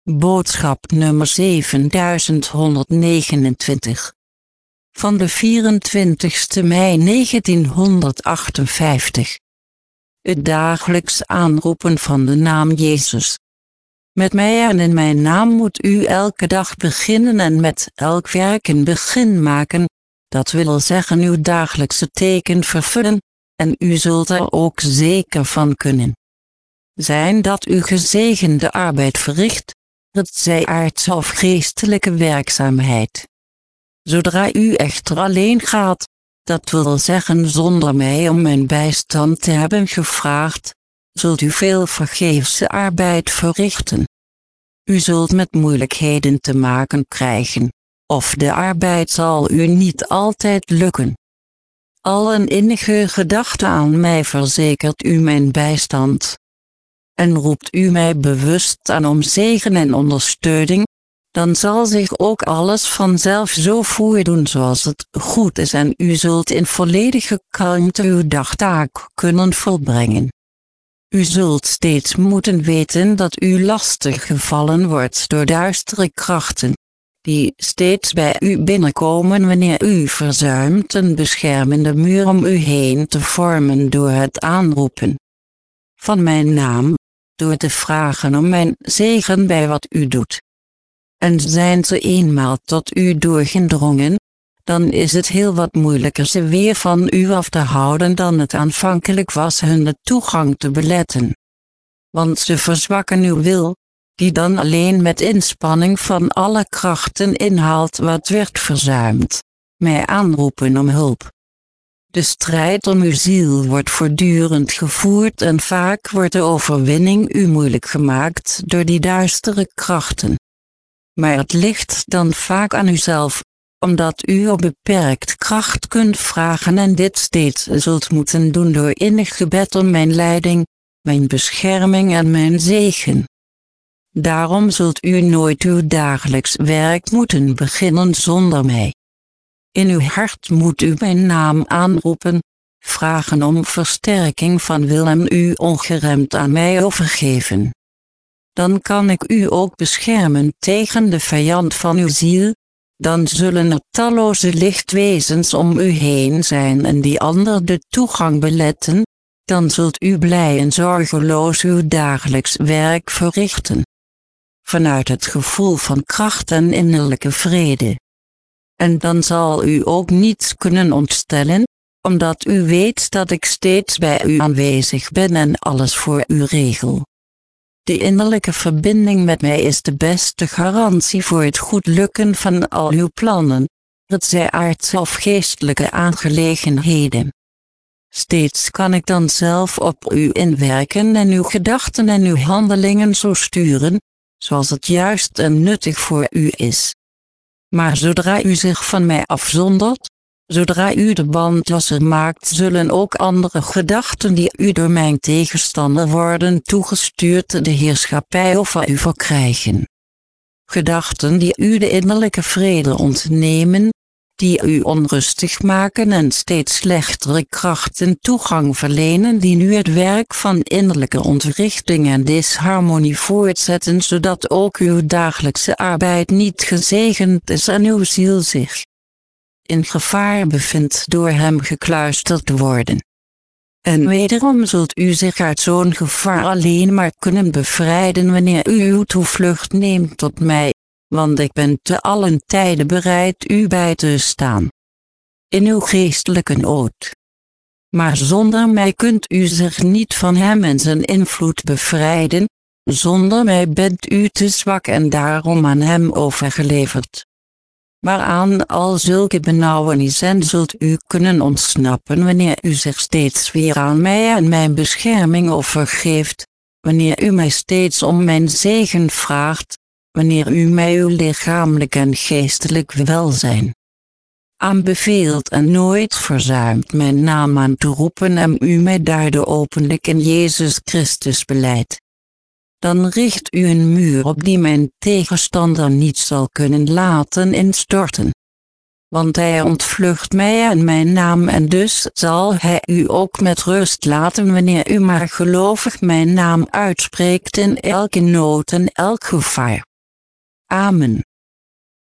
Boodschap nummer 7129. Van de 24 mei 1958. Het dagelijks aanroepen van de naam Jezus. Met mij en in mijn naam moet u elke dag beginnen en met elk werk een begin maken, dat wil zeggen uw dagelijkse teken vervullen, en u zult er ook zeker van kunnen zijn dat u gezegende arbeid verricht, het zij aardse of geestelijke werkzaamheid. Zodra u echter alleen gaat, dat wil zeggen zonder mij om mijn bijstand te hebben gevraagd, zult u veel vergeefse arbeid verrichten. U zult met moeilijkheden te maken krijgen, of de arbeid zal u niet altijd lukken. Al een innige gedachte aan mij verzekert u mijn bijstand. En roept u mij bewust aan om zegen en ondersteuning, dan zal zich ook alles vanzelf zo voordoen zoals het goed is en u zult in volledige kalmte uw dagtaak kunnen volbrengen. U zult steeds moeten weten dat u lastig gevallen wordt door duistere krachten, die steeds bij u binnenkomen wanneer u verzuimt een beschermende muur om u heen te vormen door het aanroepen van mijn naam, door te vragen om mijn zegen bij wat u doet. En zijn ze eenmaal tot u doorgedrongen, dan is het heel wat moeilijker ze weer van u af te houden dan het aanvankelijk was hun de toegang te beletten. Want ze verzwakken uw wil, die dan alleen met inspanning van alle krachten inhaalt wat werd verzuimd, mij aanroepen om hulp. De strijd om uw ziel wordt voortdurend gevoerd en vaak wordt de overwinning u moeilijk gemaakt door die duistere krachten. Maar het ligt dan vaak aan uzelf, omdat u op beperkt kracht kunt vragen en dit steeds zult moeten doen door innig gebed om mijn leiding, mijn bescherming en mijn zegen. Daarom zult u nooit uw dagelijks werk moeten beginnen zonder mij. In uw hart moet u mijn naam aanroepen, vragen om versterking van wil en u ongeremd aan mij overgeven. Dan kan ik u ook beschermen tegen de vijand van uw ziel, dan zullen er talloze lichtwezens om u heen zijn en die ander de toegang beletten, dan zult u blij en zorgeloos uw dagelijks werk verrichten. Vanuit het gevoel van kracht en innerlijke vrede. En dan zal u ook niets kunnen ontstellen, omdat u weet dat ik steeds bij u aanwezig ben en alles voor u regel. De innerlijke verbinding met mij is de beste garantie voor het goed lukken van al uw plannen, het zij aardse of geestelijke aangelegenheden. Steeds kan ik dan zelf op u inwerken en uw gedachten en uw handelingen zo sturen, zoals het juist en nuttig voor u is. Maar zodra u zich van mij afzondert, zodra u de band losser maakt, zullen ook andere gedachten die u door mijn tegenstander worden toegestuurd de heerschappij over u verkrijgen. Gedachten die u de innerlijke vrede ontnemen, die u onrustig maken en steeds slechtere krachten toegang verlenen die nu het werk van innerlijke ontwrichting en disharmonie voortzetten zodat ook uw dagelijkse arbeid niet gezegend is en uw ziel zich in gevaar bevindt door hem gekluisterd te worden. En wederom zult u zich uit zo'n gevaar alleen maar kunnen bevrijden wanneer u uw toevlucht neemt tot mij, want ik ben te allen tijden bereid u bij te staan. In uw geestelijke nood. Maar zonder mij kunt u zich niet van hem en zijn invloed bevrijden, zonder mij bent u te zwak en daarom aan hem overgeleverd. Maar aan al zulke benauwenissen zult u kunnen ontsnappen wanneer u zich steeds weer aan mij en mijn bescherming overgeeft, wanneer u mij steeds om mijn zegen vraagt, wanneer u mij uw lichamelijk en geestelijk welzijn aanbeveelt en nooit verzuimt mijn naam aan te roepen en u mij daardoor openlijk in Jezus Christus belijdt. Dan richt u een muur op die mijn tegenstander niet zal kunnen laten instorten. Want hij ontvlucht mij en mijn naam en dus zal hij u ook met rust laten wanneer u maar gelovig mijn naam uitspreekt in elke nood en elk gevaar. Amen.